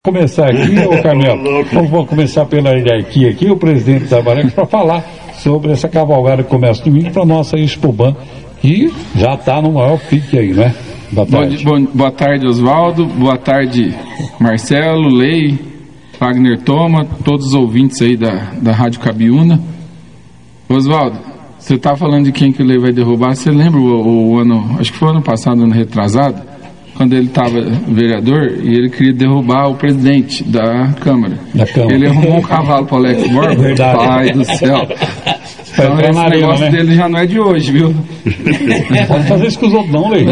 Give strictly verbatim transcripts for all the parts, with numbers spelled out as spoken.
Começar aqui, ô Carmelo, vamos começar pela hierarquia aqui, o presidente da Barex, para falar sobre essa cavalgada que começa domingo para a nossa Expoban, que já está no maior pique aí, né? Boa tarde. Bom, bom, boa tarde, Oswaldo, boa tarde, Marcelo, Lei, Wagner Toma, todos os ouvintes aí da, da Rádio Cabiúna. Oswaldo, você está falando de quem que o Lei vai derrubar, você lembra o, o ano, acho que foi o ano passado, ano retrasado, quando ele estava vereador e ele queria derrubar o presidente da Câmara. Da Câmara. Ele arrumou um cavalo para o Alex Borba. Verdade. Pai do céu. Então esse arena, negócio, né? Dele já não é de hoje, viu? Pode fazer isso com os outros não, Lei.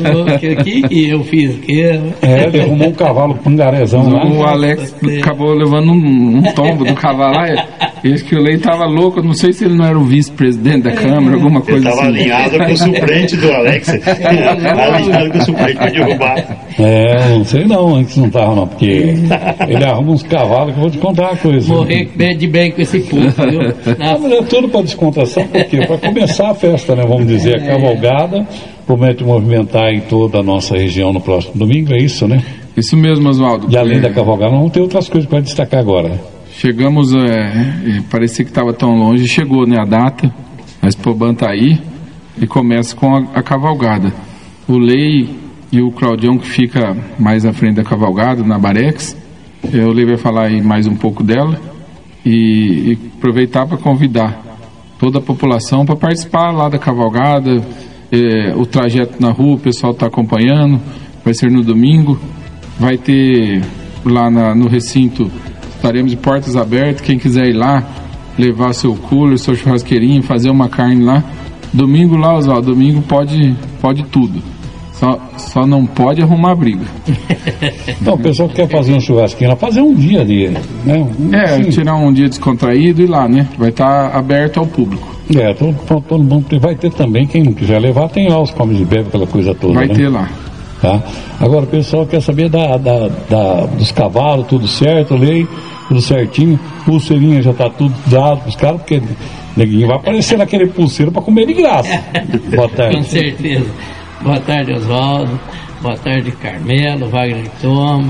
O que que eu fiz? Que... É, ele arrumou um cavalo pangarezão lá. O Alex acabou levando um, um tombo do cavalo lá. Esse que o Lei estava louco, não sei se ele não era o vice-presidente da Câmara, alguma coisa assim. Ele estava alinhado com o suplente do Alex. Alinhado com o suplente para derrubar. É, não sei não, antes não estava não, porque ele arruma uns cavalos que eu vou te contar uma coisa. Morrer de bem com esse povo, viu? Não, mas é tudo para descontração, porque para começar a festa, né, vamos dizer, a cavalgada promete movimentar em toda a nossa região no próximo domingo, é isso, né? Isso mesmo, Oswaldo. E além é... da cavalgada, vamos ter outras coisas para destacar agora, né? Chegamos, é, parecia que estava tão longe, chegou, né, a data, a Expoban está aí e começa com a, a cavalgada. O Lei e o Claudião, que fica mais à frente da cavalgada, na Barex, o Lei vai falar aí mais um pouco dela e, e aproveitar para convidar toda a população para participar lá da cavalgada, é, o trajeto na rua, o pessoal está acompanhando, vai ser no domingo, vai ter lá na, no recinto, estaremos de portas abertas, quem quiser ir lá, levar seu cooler, seu churrasqueirinho, fazer uma carne lá, domingo lá, Oswaldo, domingo pode, pode tudo, só, só não pode arrumar briga. Então, o pessoal que quer fazer um churrasquinho lá, fazer um dia de, né? Um, é, assim, tirar um dia descontraído e ir lá, né? Vai estar tá aberto ao público. É, todo, todo mundo vai ter também, quem não quiser levar, tem lá os comes e bebe, aquela coisa toda. Vai né? ter lá. Tá? Agora o pessoal quer saber da, da, da, dos cavalos, tudo certo, Lei, tudo certinho, pulseirinha já tá tudo dado pros caras, porque ninguém vai aparecer naquele pulseiro para comer de graça. Boa tarde. Com certeza. Boa tarde, Oswaldo. Boa tarde, Carmelo, Wagner Toma,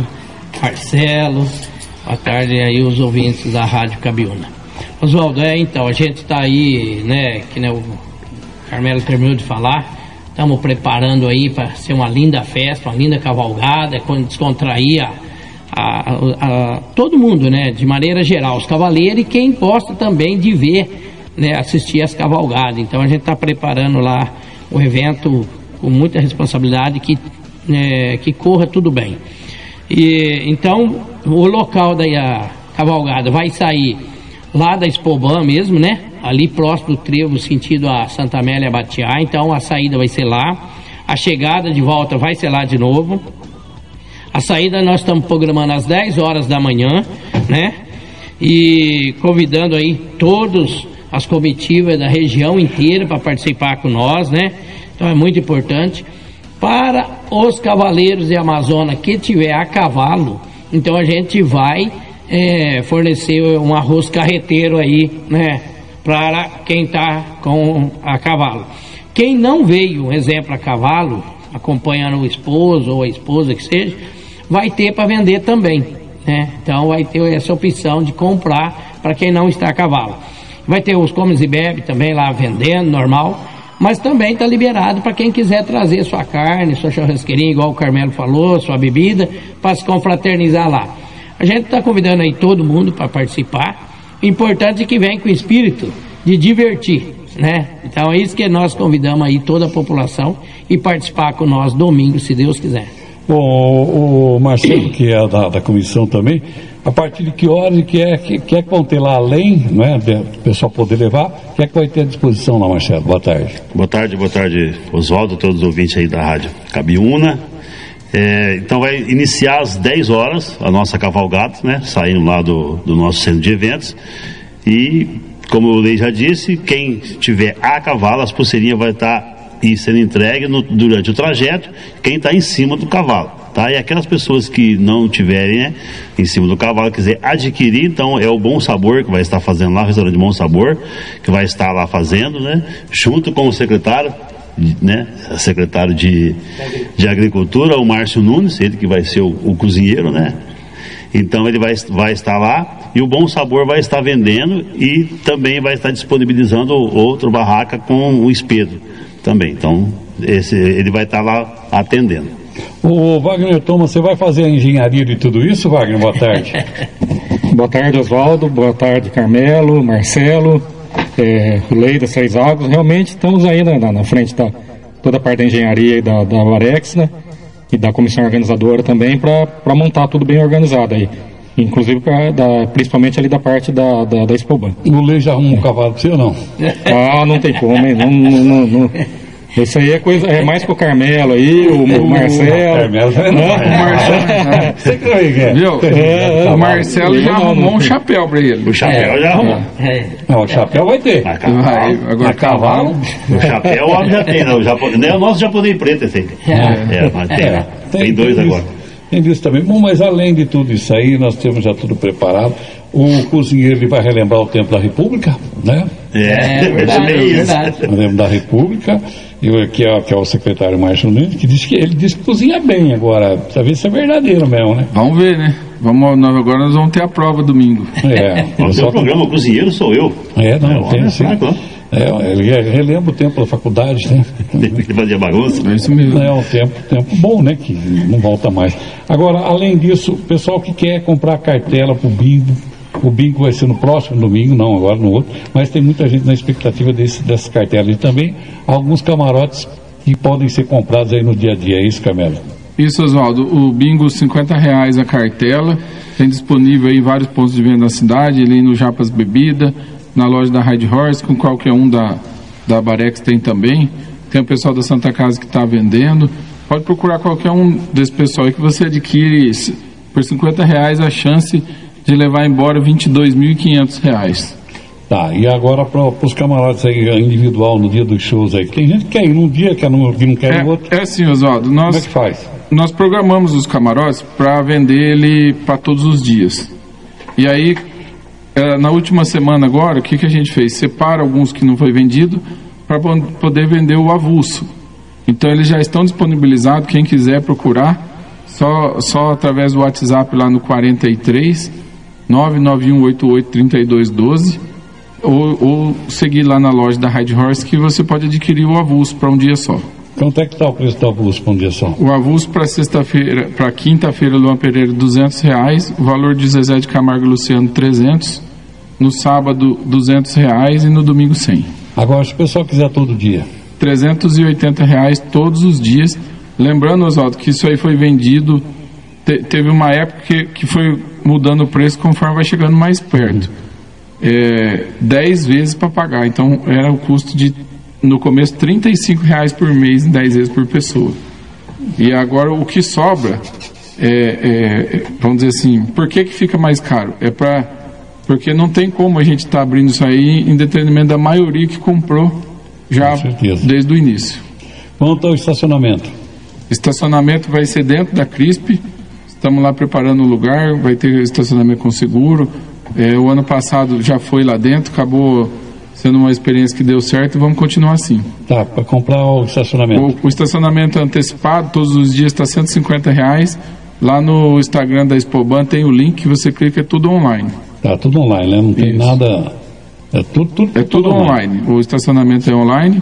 Marcelo. Boa tarde aí os ouvintes da Rádio Cabiúna. Oswaldo, é, então, a gente está aí, né, que né, o Carmelo terminou de falar, estamos preparando aí para ser uma linda festa, uma linda cavalgada, descontrair a, a, a, a todo mundo, né, de maneira geral, os cavaleiros e quem gosta também de ver, né, assistir as cavalgadas. Então a gente está preparando lá o evento com muita responsabilidade, que, é, que corra tudo bem. E, então, o local da cavalgada vai sair lá da Expoban mesmo, né? Ali próximo do trevo, sentido a Santa Amélia Batiá. Então, a saída vai ser lá. A chegada de volta vai ser lá de novo. A saída nós estamos programando às dez horas da manhã, né? E convidando aí todos as comitivas da região inteira para participar com nós, né? Então é muito importante. Para os cavaleiros de Amazonas que tiver a cavalo, então a gente vai é, fornecer um arroz carreteiro aí, né? Para quem está com a cavalo. Quem não veio, um exemplo, a cavalo, acompanhando o esposo ou a esposa que seja, vai ter para vender também, né? Então vai ter essa opção de comprar para quem não está a cavalo. Vai ter os comes e bebe também lá vendendo, normal. Mas também está liberado para quem quiser trazer sua carne, sua churrasqueirinha, igual o Carmelo falou, sua bebida, para se confraternizar lá. A gente está convidando aí todo mundo para participar. O importante é que venha com o espírito de divertir, né? Então é isso que nós convidamos aí toda a população e participar com nós domingo, se Deus quiser. Bom, o, o Marcelo, que é da, da comissão também, a partir de que horas e que é que, que é que vão ter lá além, né, o pessoal poder levar, o que é que vai ter à disposição lá, Marcelo? Boa tarde. Boa tarde, boa tarde, Oswaldo, todos os ouvintes aí da Rádio Cabiúna. É, então vai iniciar às dez horas a nossa cavalgada, né, saindo lá do, do nosso centro de eventos. E, como o Lei já disse, quem tiver a cavalo, as pulseirinhas vai estar e sendo entregue no, durante o trajeto, quem está em cima do cavalo, tá? E aquelas pessoas que não tiverem, né, em cima do cavalo, quiser adquirir, então é o Bom Sabor que vai estar fazendo lá, o restaurante Bom Sabor, que vai estar lá fazendo, né, junto com o secretário, né, secretário de, de Agricultura, o Márcio Nunes, ele que vai ser o, o cozinheiro, né, Então ele vai, vai estar lá e o Bom Sabor vai estar vendendo e também vai estar disponibilizando outro barraca com o espeto também. Então esse, ele vai estar lá atendendo. O Wagner Thomas, você vai fazer a engenharia de tudo isso, Wagner? Boa tarde. Boa tarde, Oswaldo. Boa tarde, Carmelo, Marcelo, é, Lei das Três Águas. Realmente estamos aí na, na frente da toda a parte da engenharia e da, da Varex, né? E da comissão organizadora também, para montar tudo bem organizado aí. Inclusive, pra, da, principalmente ali da parte da, da, da Expoban. O Lei já arrumou um cavalo para você ou não? Ah, não tem como, hein? Não, não, não, não. Isso aí é, coisa, é mais com o Carmelo aí, o, o Marcelo. Carmelo, não, não, o Marcelo. Você que é? Viu? É, o Marcelo já não, arrumou não, um chapéu pra ele. O chapéu já arrumou. É. Não, o chapéu vai ter. Mas cavalo, Vai, agora Mas cavalo? o chapéu o homem já tem, não. O, japonês, não é o nosso japonês preto esse aí. É, mas tem, É, tem, dois tem agora. Isso, tem disso também. Bom, mas além de tudo isso aí, nós temos já tudo preparado. O cozinheiro ele vai relembrar o tempo da República, né? É, É verdade, é isso. verdade. O tempo da República, eu, que, é, que é o secretário Márcio Nunes, que diz que ele diz que cozinha bem agora. Precisa ver se é verdadeiro mesmo, né? Vamos ver, né? Vamos, nós, agora nós vamos ter a prova domingo. É, O seu programa Cozinheiro sou eu. É, não, É, tem olha, sim. fraco, É, ele relembra o tempo da faculdade, né? Ele fazia bagunça. É isso mesmo. É um tempo, tempo bom, né? Que não volta mais. Agora, além disso, o pessoal que quer comprar cartela pro bingo, o bingo vai ser no próximo domingo, não agora no outro, mas tem muita gente na expectativa desse, dessas cartelas e também alguns camarotes que podem ser comprados aí no dia a dia, é isso, Carmelo? Isso, Oswaldo. O bingo, cinquenta reais a cartela. Tem disponível aí em vários pontos de venda na cidade, ali no Japas Bebida, na loja da Ride Horse, com qualquer um da, da Barex tem também. Tem o pessoal da Santa Casa que está vendendo. Pode procurar qualquer um desse pessoal aí que você adquire por cinquenta reais a chance de levar embora vinte e dois mil e quinhentos reais. Tá, e agora para os camarotes aí individual no dia dos shows aí, tem gente que quer ir num dia, que não, que não quer ir no outro. É, é assim, Oswaldo, Como é nós, que faz? nós programamos os camarotes para vender ele para todos os dias. E aí, é, na última semana agora, o que, que a gente fez? Separa alguns que não foi vendido para poder vender o avulso. Então eles já estão disponibilizados, quem quiser procurar, só, só através do WhatsApp lá no quarenta e três, nove nove um oito oito, três dois um dois, ou, ou seguir lá na loja da Ride Horse que você pode adquirir o avulso para um dia só. Quanto é que está o preço do avulso para um dia só? O avulso para sexta-feira, para quinta-feira, Luan Pereira, duzentos reais, o valor de Zezé de Camargo e Luciano, trezentos, no sábado, duzentos reais e no domingo, cem. Agora, se o pessoal quiser todo dia. trezentos e oitenta reais todos os dias. Lembrando, Oswaldo, que isso aí foi vendido, te, teve uma época que, que foi mudando o preço conforme vai chegando mais perto. É, dez vezes para pagar, então era o custo de, no começo, trinta e cinco reais por mês, dez vezes por pessoa. E agora o que sobra, é, é, vamos dizer assim, por que que fica mais caro? É para, porque não tem como a gente estar tá abrindo isso aí em detrimento da maioria que comprou já desde o início. Quanto ao estacionamento? Estacionamento vai ser dentro da CRISP, estamos lá preparando o lugar, vai ter estacionamento com seguro. É, o ano passado já foi lá dentro, acabou sendo uma experiência que deu certo e vamos continuar assim. Tá, para comprar o estacionamento. O, o estacionamento antecipado, todos os dias, está cento e cinquenta reais. Lá no Instagram da Expoban tem o link que você clica, é tudo online. Tá, tudo online, né? Não tem Isso. nada... É tudo, tudo, É tudo, tudo online. online. O estacionamento é online.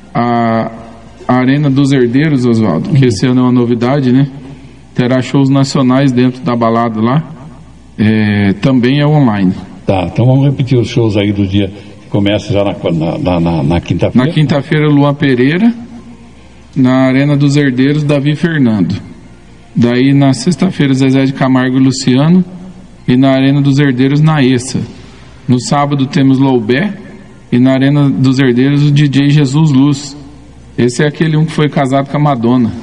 A, a Arena dos Herdeiros, Oswaldo, que esse ano é uma novidade, né? Terá shows nacionais dentro da balada lá. É, também é online. Tá, então vamos repetir os shows aí do dia que começa já na, na, na, na quinta-feira. Na quinta-feira, Luan Pereira. Na Arena dos Herdeiros, Davi Fernando. Daí na sexta-feira, Zezé de Camargo e Luciano. E na Arena dos Herdeiros, Naessa. No sábado temos Loubé. E na Arena dos Herdeiros, o D J Jesus Luz. Esse é aquele um que foi casado com a Madonna.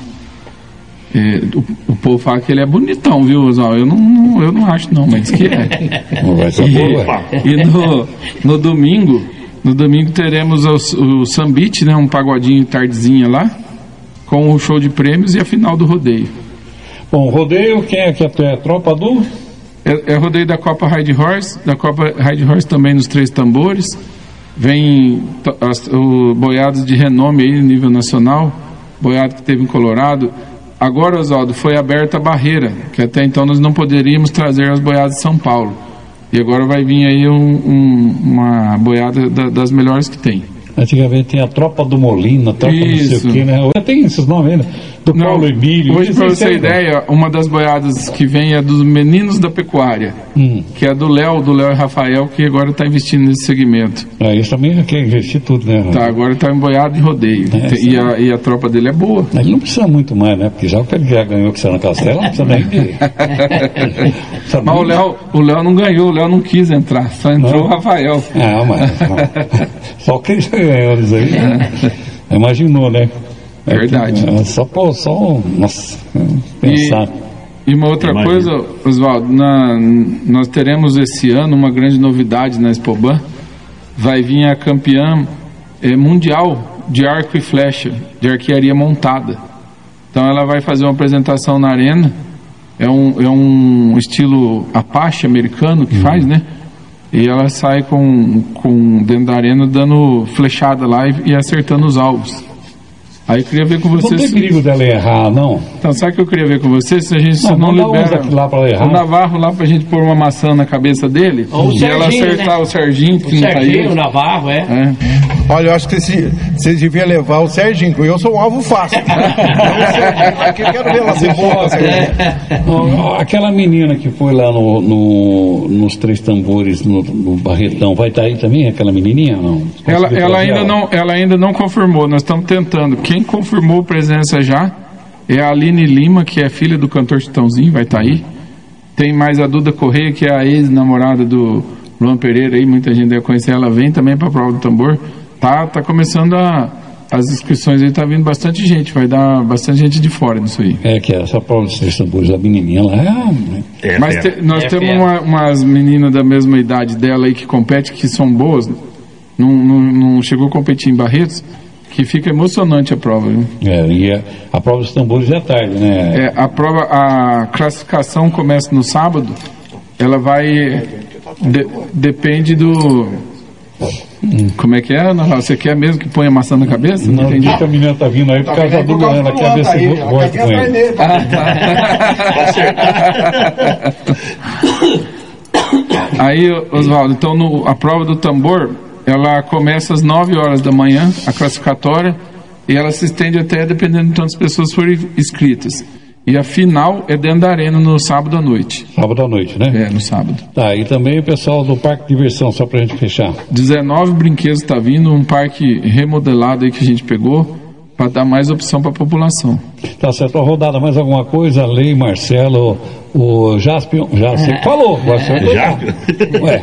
É, o, o povo fala que ele é bonitão, viu, Oswaldo? Eu não, não, eu não acho não, mas diz que é. Não vai ser boa, E, e no, no domingo, no domingo teremos o, o Sambite, né, um pagodinho tardezinha lá, com o show de prêmios e a final do rodeio. Bom, rodeio, quem é que é, é tropa do? É, é rodeio da Copa Ride Horse, da Copa Ride Horse também nos Três Tambores. Vem as, o, boiados de renome aí no nível nacional, boiado que teve em Colorado, agora, Oswaldo, foi aberta a barreira, que até então nós não poderíamos trazer as boiadas de São Paulo. E agora vai vir aí um, um, uma boiada da, das melhores que tem. Antigamente tem a Tropa do Molino, a Tropa Isso. não sei o quê, né? Hoje tem esses nomes ainda, do Não, Paulo Emílio. Hoje, para você ter aí, ideia, uma das boiadas que vem é dos Meninos da Pecuária, hum. que é do Léo, do Léo e Rafael, que agora está investindo nesse segmento. Ah, isso também quer investir tudo, né? Tá, agora está em boiada de rodeio. É, e, a, e a tropa dele é boa. Ele não precisa muito mais, né? Porque já que ele já ganhou que você na Castela, não precisa nem de... Mas o Léo, o Léo não ganhou, o Léo não quis entrar, só entrou não. o Rafael. Ah, mas... só que ele já ganhou isso aí, né? Imaginou, né? É verdade. É, só, pô, só... Nossa, pensar... E, e uma outra Imagina. coisa, Oswaldo, na, nós teremos esse ano uma grande novidade na Expoban. Vai vir a campeã é, mundial de arco e flecha, de arquearia montada. Então ela vai fazer uma apresentação na arena. É um, é um estilo Apache americano que uhum. faz, né? E ela sai com, com dentro da arena dando flechada lá e, e acertando os alvos. Aí eu queria ver com vocês. Não tem perigo dela errar, não? Então, sabe o que eu queria ver com vocês? Se a gente não, não libera lá pra errar. o Navarro lá pra gente pôr uma maçã na cabeça dele Ou e o ela Serginho, acertar né? o Serginho, que O não tá Serginho, aí. o Navarro, é. É. Olha, eu acho que vocês deviam levar o Serginho, porque eu sou um alvo fácil. Eu quero ver ela ser boa. Não, aquela menina que foi lá no, no, nos Três Tambores, no, no Barretão, vai estar aí também, aquela menininha? Não? Ela, ela, ainda ela? não, ela ainda não confirmou, nós estamos tentando. Quem confirmou presença já é a Aline Lima, que é filha do cantor Chitãozinho, vai estar aí. Tem mais a Duda Correia, que é a ex-namorada do Luan Pereira, aí muita gente deve conhecer, ela vem também para a prova do tambor. Tá, tá começando a, as inscrições aí, tá vindo bastante gente, vai dar bastante gente de fora nisso aí. É que essa prova dos Três Tambores, a menininha lá é... É, Mas é. te, nós É temos fera. uma, umas meninas da mesma idade dela aí que competem, que são boas, não, não, não chegou a competir em Barretos, que fica emocionante a prova, viu? É, e a, a prova dos tambores é tarde, né? É, a prova, a classificação começa no sábado, ela vai, de, depende do, como é que é, Ana Laura? Você quer mesmo que ponha maçã na cabeça? Não, entendi. que a menina tá vindo aí por causa do Luan, ela quer ver se gosta com ele. Aí, Oswaldo, então no, a prova do tambor, ela começa às nove horas da manhã, a classificatória, e ela se estende até, dependendo de quantas pessoas forem inscritas. E a final é dentro da arena no sábado à noite. Sábado à noite, né? É, no sábado. Tá, e também o pessoal do Parque de Diversão, só pra gente fechar. dezenove brinquedos está vindo, um parque remodelado aí que a gente pegou, para dar mais opção para a população. Tá certo, a rodada, mais alguma coisa? Lei, Marcelo, o Jaspion, já sei, falou, Marcelo. Já? Ué,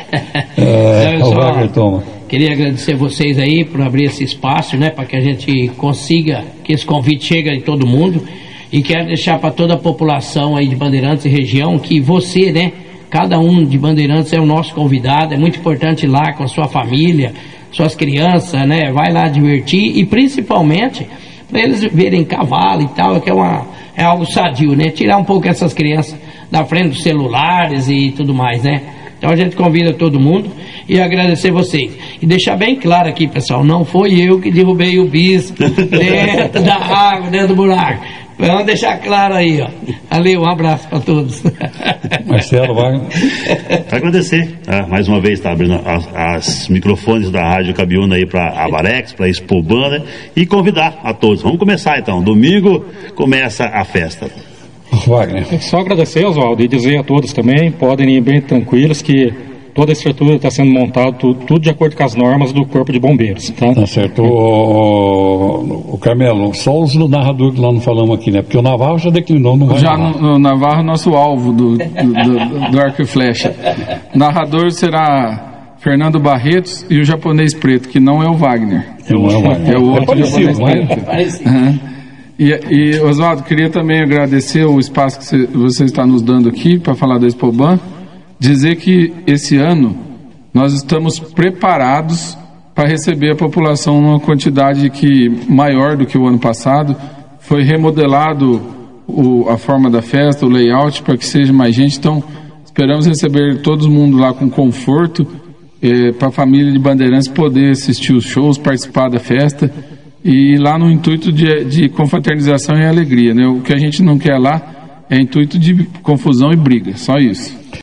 é, Então, o só Wagner toma. Queria agradecer vocês aí por abrir esse espaço, né, para que a gente consiga que esse convite chegue em todo mundo. E quero deixar para toda a população aí de Bandeirantes e região que você, né, cada um de Bandeirantes é o nosso convidado, é muito importante ir lá com a sua família, suas crianças, né, vai lá divertir e principalmente para eles verem cavalo e tal, que é, uma, é algo sadio, né, tirar um pouco essas crianças da frente dos celulares e tudo mais, né. Então a gente convida todo mundo e agradecer vocês. E deixar bem claro aqui, pessoal, não foi eu que derrubei o bispo dentro da água, dentro do buraco. Vamos deixar claro aí, ó. Ali, um abraço para todos. Marcelo, Wagner. Agradecer, tá? Mais uma vez, tá abrindo as, as microfones da Rádio Cabiúna aí para a Varex, para a Expoban, né? E convidar a todos. Vamos começar então. Domingo começa a festa. Wagner. Só agradecer, Oswaldo, e dizer a todos também, podem ir bem tranquilos que toda a estrutura está sendo montada, tudo, tudo de acordo com as normas do Corpo de Bombeiros, tá? Tá certo. O, o, o Carmelo, só os do narrador que nós não falamos aqui, né? Porque o Navarro já declinou, não vai Já narrar. no, no Navarro, nosso alvo do, do, do, do arco e flecha. Narrador será Fernando Barretos e o japonês preto, que não é o Wagner. Não é o Wagner. É o outro parecido, japonês não é? preto. Uhum. E, e Oswaldo, queria também agradecer o espaço que você, você está nos dando aqui para falar da Expoban. Dizer que esse ano nós estamos preparados para receber a população numa quantidade que maior do que o ano passado. Foi remodelado o, a forma da festa, o layout, para que seja mais gente. Então, esperamos receber todo mundo lá com conforto, eh, para a família de Bandeirantes poder assistir os shows, participar da festa. e lá no intuito de, de confraternização e alegria, né? O que a gente não quer lá é intuito de confusão e briga, só isso.